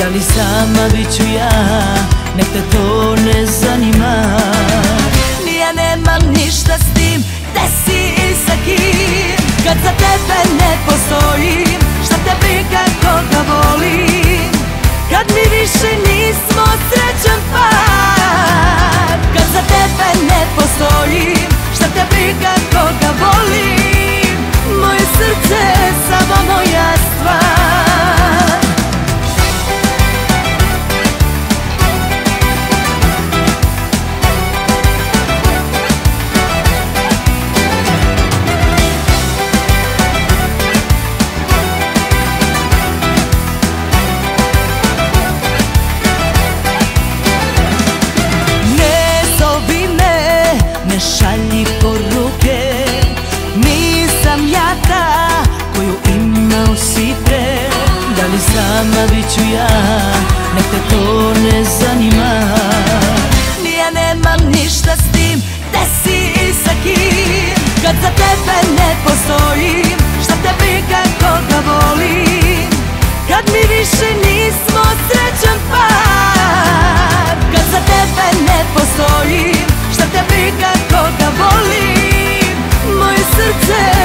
li sama bit ću ja, nek te to ne zanima. Ni ja nemam ništa s tim, gde si i sa kim. Kad za tebe ne postojim, šta te briga koga volim. Kad mi više nismo srećan par. Kad za tebe ne postojim, šta te briga koga volim. Moje srce je samo moja stvar. Šalji poruke, nisam ja ta koju imao si pre. Da li sama bit ću ja, nek te to ne zanima. Ni ja nemam ništa s tim, gde si i sa kim. Kad za tebe ne postojim, šta te briga koga volim. Kad mi više nismo srećan par. Kad za tebe ne postojim, šta te briga koga volim. Moje srce